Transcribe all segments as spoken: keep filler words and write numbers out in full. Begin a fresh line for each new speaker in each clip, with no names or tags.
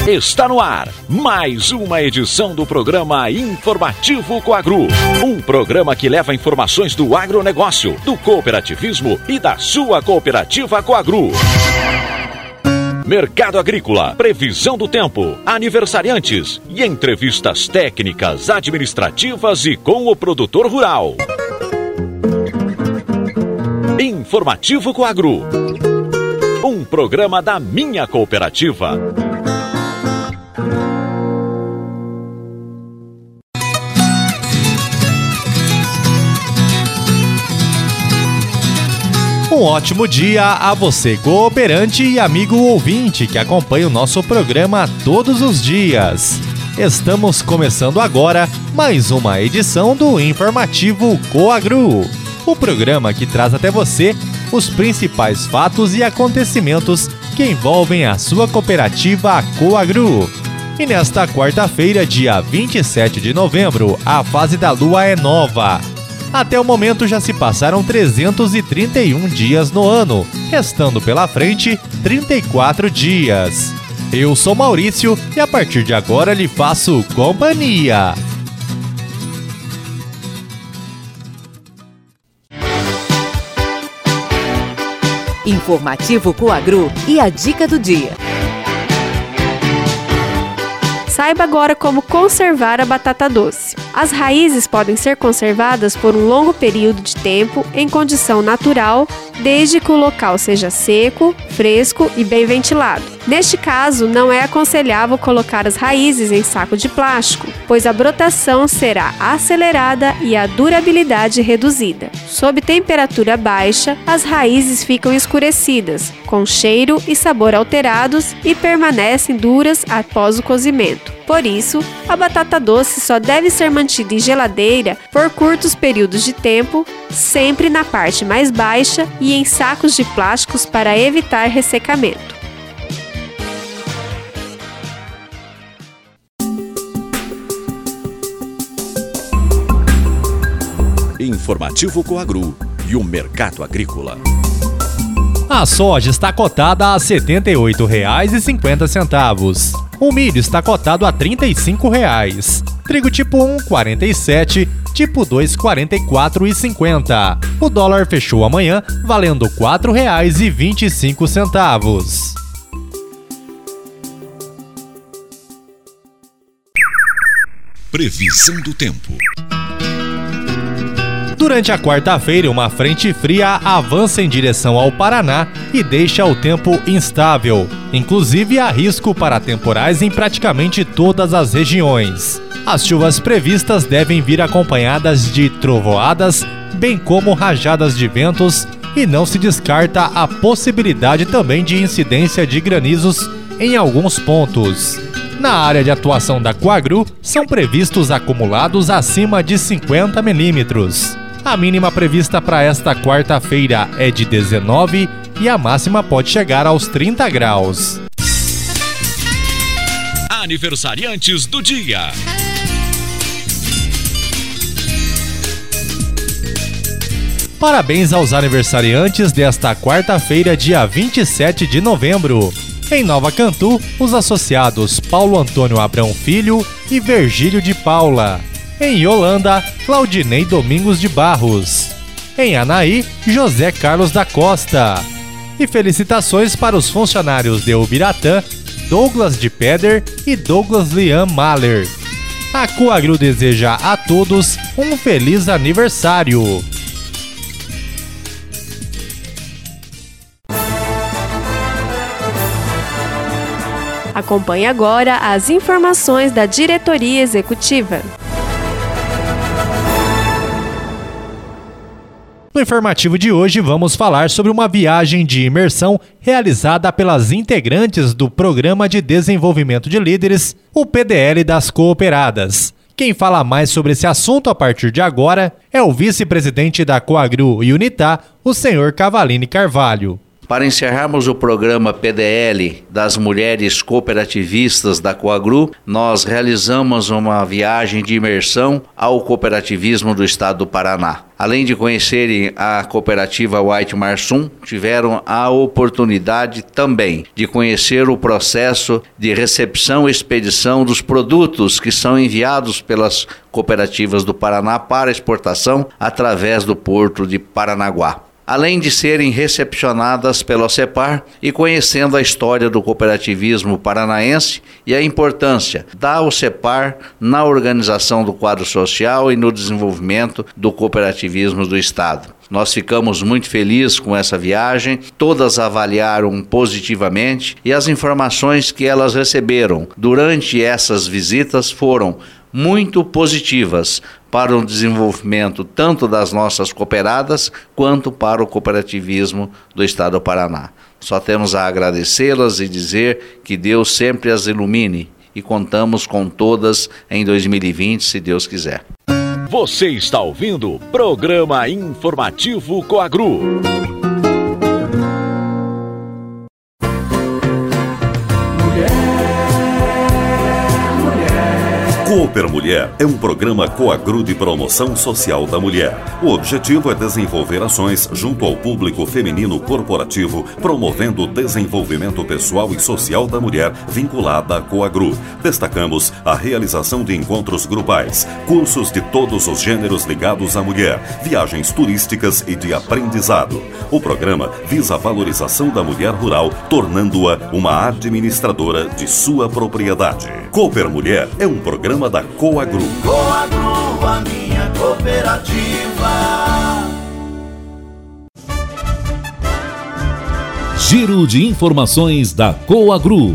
Está no ar mais uma edição do programa Informativo Coagro. Um programa que leva informações do agronegócio, do cooperativismo e da sua cooperativa Coagro. Mercado agrícola, previsão do tempo, aniversariantes e entrevistas técnicas, administrativas e com o produtor rural. Informativo Coagro. Um programa da minha cooperativa.
Um ótimo dia a você, cooperante e amigo ouvinte que acompanha o nosso programa todos os dias. Estamos começando agora mais uma edição do Informativo Coagro, o programa que traz até você os principais fatos e acontecimentos que envolvem a sua cooperativa Coagro. E nesta quarta-feira, dia vinte e sete de novembro, a fase da lua é nova. Até o momento já se passaram trezentos e trinta e um dias no ano, restando pela frente trinta e quatro dias. Eu sou Maurício e a partir de agora lhe faço companhia.
Informativo Coagro e a dica do dia. Saiba agora como conservar a batata doce. As raízes podem ser conservadas por um longo período de tempo em condição natural, desde que o local seja seco, fresco e bem ventilado. Neste caso, não é aconselhável colocar as raízes em saco de plástico, pois a brotação será acelerada e a durabilidade reduzida. Sob temperatura baixa, as raízes ficam escurecidas, com cheiro e sabor alterados e permanecem duras após o cozimento. Por isso, a batata doce só deve ser mantida em geladeira por curtos períodos de tempo, sempre na parte mais baixa e em sacos de plásticos para evitar ressecamento.
Informativo Coagro e o mercado agrícola.
A soja está cotada a setenta e oito reais e cinquenta centavos. O milho está cotado a trinta e cinco reais. Trigo tipo um, quarenta e sete, tipo dois, quarenta e quatro reais e cinquenta centavos. O dólar fechou amanhã valendo quatro reais e vinte e cinco centavos.
Previsão do tempo.
Durante a quarta-feira, uma frente fria avança em direção ao Paraná e deixa o tempo instável. Inclusive, há risco para temporais em praticamente todas as regiões. As chuvas previstas devem vir acompanhadas de trovoadas, bem como rajadas de ventos, e não se descarta a possibilidade também de incidência de granizos em alguns pontos. Na área de atuação da Coagro, são previstos acumulados acima de cinquenta milímetros. A mínima prevista para esta quarta-feira é de dezenove e a máxima pode chegar aos trinta graus.
Aniversariantes do dia.
Parabéns aos aniversariantes desta quarta-feira, dia vinte e sete de novembro. Em Nova Cantu, os associados Paulo Antônio Abrão Filho e Virgílio de Paula. Em Yolanda, Claudinei Domingos de Barros. Em Anaí, José Carlos da Costa. E felicitações para os funcionários de Ubiratã, Douglas de Peder e Douglas Liam Mahler. A Coagro deseja a todos um feliz aniversário.
Acompanhe agora as informações da diretoria executiva.
No informativo de hoje, vamos falar sobre uma viagem de imersão realizada pelas integrantes do Programa de Desenvolvimento de Líderes, o P D L das Cooperadas. Quem fala mais sobre esse assunto a partir de agora é o vice-presidente da Coagro e Unitá, o senhor Cavalini Carvalho.
Para encerrarmos o programa P D L das Mulheres Cooperativistas da Coagru, nós realizamos uma viagem de imersão ao cooperativismo do estado do Paraná. Além de conhecerem a cooperativa White Marsum, tiveram a oportunidade também de conhecer o processo de recepção e expedição dos produtos que são enviados pelas cooperativas do Paraná para exportação através do porto de Paranaguá. Além de serem recepcionadas pela OCEPAR e conhecendo a história do cooperativismo paranaense e a importância da OCEPAR na organização do quadro social e no desenvolvimento do cooperativismo do Estado. Nós ficamos muito felizes com essa viagem, todas avaliaram positivamente e as informações que elas receberam durante essas visitas foram muito positivas para o desenvolvimento tanto das nossas cooperadas quanto para o cooperativismo do estado do Paraná. Só temos a agradecê-las e dizer que Deus sempre as ilumine e contamos com todas em dois mil e vinte, se Deus quiser.
Você está ouvindo o Programa Informativo Coagru.
Cooper Mulher é um programa Coagru de promoção social da mulher. O objetivo é desenvolver ações junto ao público feminino corporativo, promovendo o desenvolvimento pessoal e social da mulher vinculada à Coagru. Destacamos a realização de encontros grupais, cursos de todos os gêneros ligados à mulher, viagens turísticas e de aprendizado. O programa visa a valorização da mulher rural, tornando-a uma administradora de sua propriedade. Cooper Mulher é um programa da Coagru.
Coagru, a minha cooperativa.
Giro de informações da Coagru.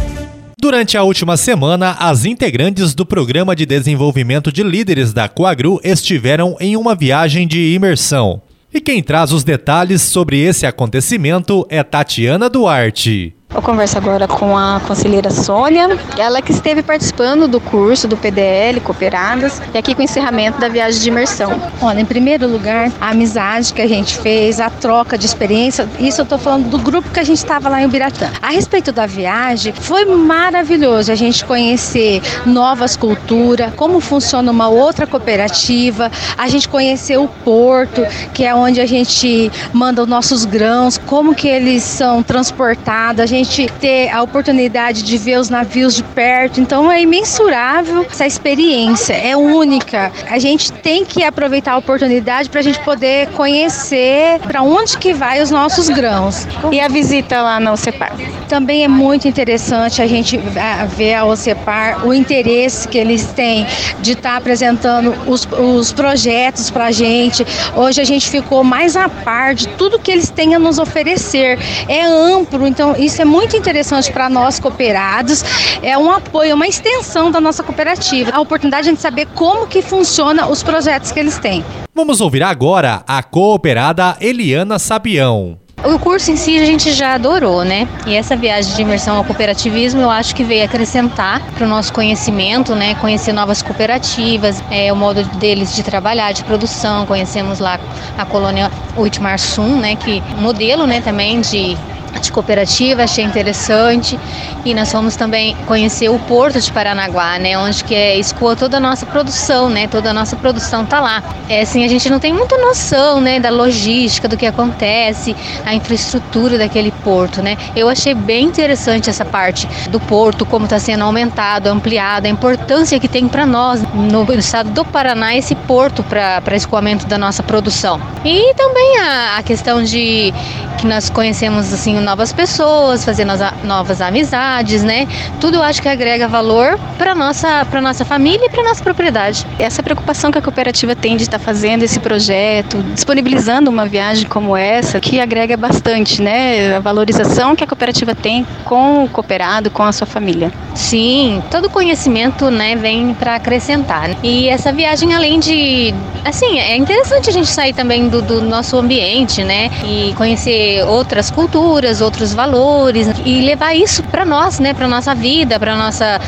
Durante a última semana, as integrantes do Programa de Desenvolvimento de Líderes da Coagru estiveram em uma viagem de imersão. E quem traz os detalhes sobre esse acontecimento é Tatiana Duarte.
Eu converso agora com a conselheira Sônia, ela que esteve participando do curso do P D L, Cooperadas, e aqui com o encerramento da viagem de imersão. Olha, em primeiro lugar, a amizade que a gente fez, a troca de experiência, isso eu estou falando do grupo que a gente estava lá em Ubiratã. A respeito da viagem, foi maravilhoso a gente conhecer novas culturas, como funciona uma outra cooperativa, a gente conhecer o porto, que é onde a gente manda os nossos grãos, como que eles são transportados, a gente ter a oportunidade de ver os navios de perto. Então é imensurável essa experiência, é única. A gente tem que aproveitar a oportunidade para a gente poder conhecer para onde que vai os nossos grãos. E a visita lá na OCEPAR? Também é muito interessante a gente ver a OCEPAR, o interesse que eles têm de estar apresentando os, os projetos para a gente. Hoje a gente ficou mais a par de tudo que eles têm a nos oferecer. É amplo, então isso é muito interessante para nós cooperados, é um apoio, uma extensão da nossa cooperativa, a oportunidade de a gente saber como que funciona os projetos que eles têm.
Vamos ouvir agora a cooperada Eliana Sabião.
O curso em si a gente já adorou, né? E essa viagem de imersão ao cooperativismo eu acho que veio acrescentar para o nosso conhecimento, né? Conhecer novas cooperativas, é, o modo deles de trabalhar, de produção. Conhecemos lá a colônia White Marsum, né? Que modelo, né? Também de de cooperativa, achei interessante. E nós fomos também conhecer o Porto de Paranaguá, né, onde que é, escoa toda a nossa produção, né, toda a nossa produção tá lá. É, assim, a gente não tem muita noção, né, da logística, do que acontece, a infraestrutura daquele porto, né. Eu achei bem interessante essa parte do porto, como está sendo aumentado, ampliado, a importância que tem para nós no estado do Paraná esse porto para para escoamento da nossa produção. E também a, a questão de que nós conhecemos assim novas pessoas, fazer novas amizades, né? Tudo eu acho que agrega valor para nossa para nossa família e para nossa propriedade.
Essa preocupação que a cooperativa tem de estar fazendo esse projeto, disponibilizando uma viagem como essa, que agrega bastante, né? A valorização que a cooperativa tem com o cooperado, com a sua família.
Sim, todo conhecimento, né, vem para acrescentar. E essa viagem, além de, assim, é interessante a gente sair também do, do nosso ambiente, né? E conhecer outras culturas, outros valores e levar isso para nós, né, para nossa vida, para nossa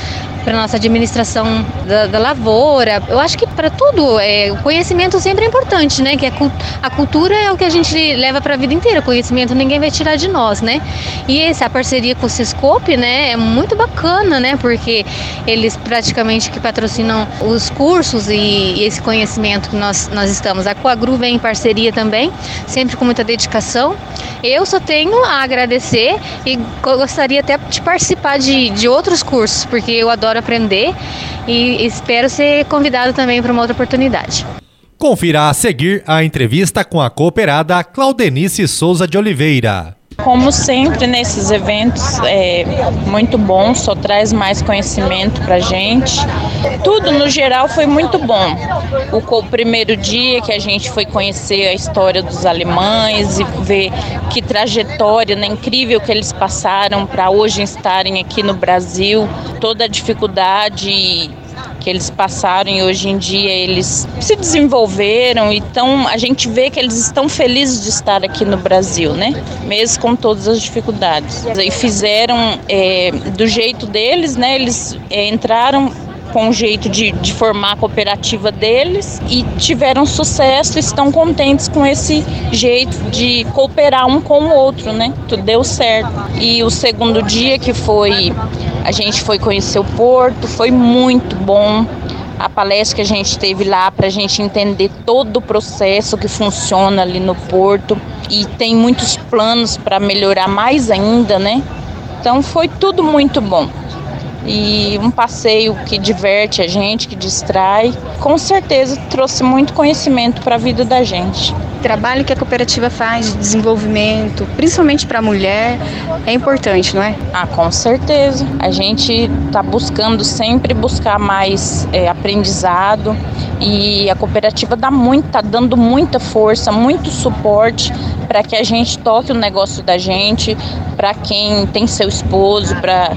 para nossa administração da, da lavoura. Eu acho que para tudo, é, o conhecimento sempre é importante, né? Que a, a cultura é o que a gente leva para a vida inteira. O conhecimento ninguém vai tirar de nós, né? E essa parceria com o Sescope, né, é muito bacana, né? Porque eles praticamente que patrocinam os cursos e, e esse conhecimento que nós, nós estamos. A Coagru vem em parceria também, sempre com muita dedicação. Eu só tenho a agradecer e gostaria até de participar de, de outros cursos, porque eu adoro aprender e espero ser convidado também para uma outra oportunidade.
Confira a seguir a entrevista com a cooperada Claudenice Souza de Oliveira.
Como sempre nesses eventos, é muito bom, só traz mais conhecimento pra gente. Tudo no geral foi muito bom. O, o primeiro dia que a gente foi conhecer a história dos alemães e ver que trajetória, né, incrível que eles passaram para hoje estarem aqui no Brasil, toda a dificuldade que eles passaram e hoje em dia eles se desenvolveram, então a gente vê que eles estão felizes de estar aqui no Brasil, né? Mesmo com todas as dificuldades. E fizeram é, do jeito deles, né? Eles é, entraram com o jeito de, de formar a cooperativa deles e tiveram sucesso, estão contentes com esse jeito de cooperar um com o outro, né? Tudo deu certo. E o segundo dia que foi, a gente foi conhecer o Porto, foi muito bom. A palestra que a gente teve lá para a gente entender todo o processo que funciona ali no Porto e tem muitos planos para melhorar mais ainda, né? Então foi tudo muito bom. E um passeio que diverte a gente, que distrai, com certeza trouxe muito conhecimento para a vida da gente.
O trabalho que a cooperativa faz de desenvolvimento, principalmente para a mulher, é importante, não é?
Ah, com certeza. A gente está buscando sempre buscar mais é, aprendizado e a cooperativa dá muito, tá dando muita força, muito suporte para que a gente toque o negócio da gente, para quem tem seu esposo, para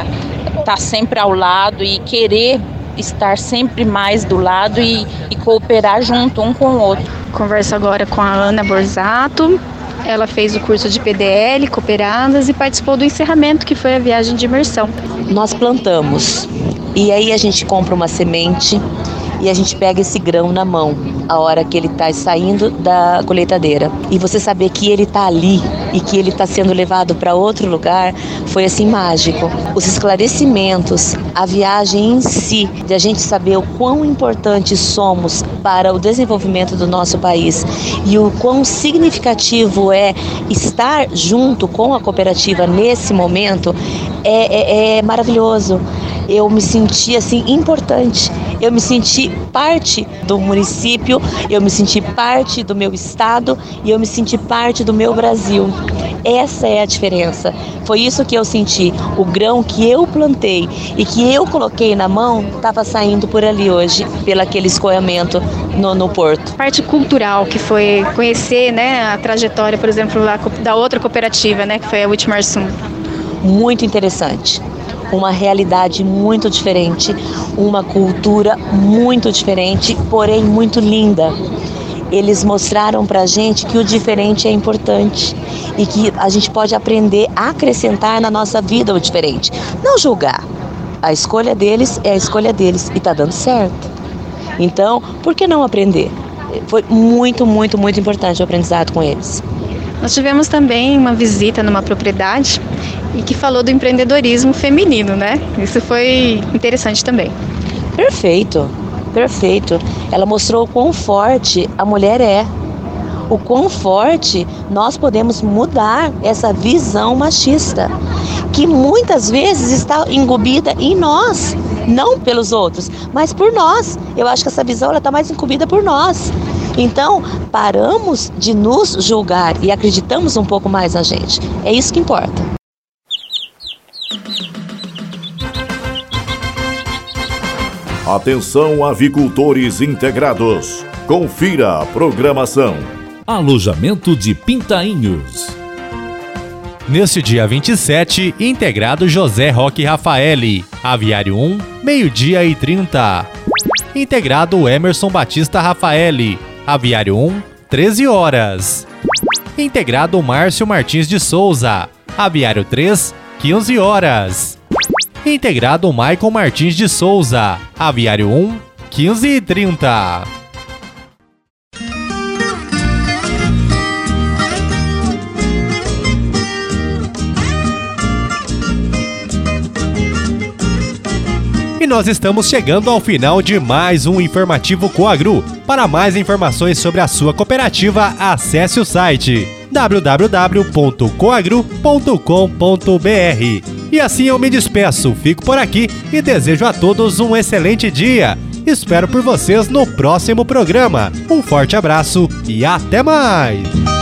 estar sempre ao lado e querer estar sempre mais do lado e, e cooperar junto um com o outro.
Converso agora com a Ana Borzato. Ela fez o curso de P D L, Cooperadas, e participou do encerramento, que foi a viagem de imersão.
Nós plantamos e aí a gente compra uma semente e a gente pega esse grão na mão a hora que ele está saindo da colheitadeira. E você saber que ele está ali e que ele está sendo levado para outro lugar foi assim mágico. Os esclarecimentos, a viagem em si, de a gente saber o quão importantes somos para o desenvolvimento do nosso país e o quão significativo é estar junto com a cooperativa nesse momento é, é, é maravilhoso. Eu me senti assim importante, eu me senti parte do município, eu me senti parte do meu estado e eu me senti parte do meu Brasil. Essa é a diferença. Foi isso que eu senti. O grão que eu plantei e que eu coloquei na mão estava saindo por ali hoje, pelo aquele escoamento no, no porto.
Parte cultural, que foi conhecer, né, a trajetória, por exemplo, lá, da outra cooperativa, né, que foi a Witmarsum.
Muito interessante. Uma realidade muito diferente, uma cultura muito diferente, porém muito linda. Eles mostraram pra gente que o diferente é importante e que a gente pode aprender a acrescentar na nossa vida o diferente. Não julgar. A escolha deles é a escolha deles e tá dando certo. Então, por que não aprender? Foi muito, muito, muito importante o aprendizado com eles.
Nós tivemos também uma visita numa propriedade e que falou do empreendedorismo feminino, né? Isso foi interessante também.
Perfeito, perfeito. Ela mostrou o quão forte a mulher é. O quão forte nós podemos mudar essa visão machista, que muitas vezes está incumbida em nós, não pelos outros, mas por nós. Eu acho que essa visão está mais incumbida por nós. Então, paramos de nos julgar e acreditamos um pouco mais na gente. É isso que importa.
Atenção, avicultores integrados. Confira a programação.
Alojamento de Pintainhos.
Neste dia vinte e sete, integrado José Roque Rafaeli. Aviário um, meio-dia e trinta. Integrado Emerson Batista Rafaeli. Aviário um, treze horas. Integrado Márcio Martins de Souza. Aviário três, quinze horas. integrado Maicon Martins de Souza, Aviário um, quinze e trinta. E nós estamos chegando ao final de mais um Informativo Coagru. Para mais informações sobre a sua cooperativa, acesse o site w w w ponto coagru ponto com ponto b r. E assim eu me despeço, fico por aqui e desejo a todos um excelente dia. Espero por vocês no próximo programa. Um forte abraço e até mais!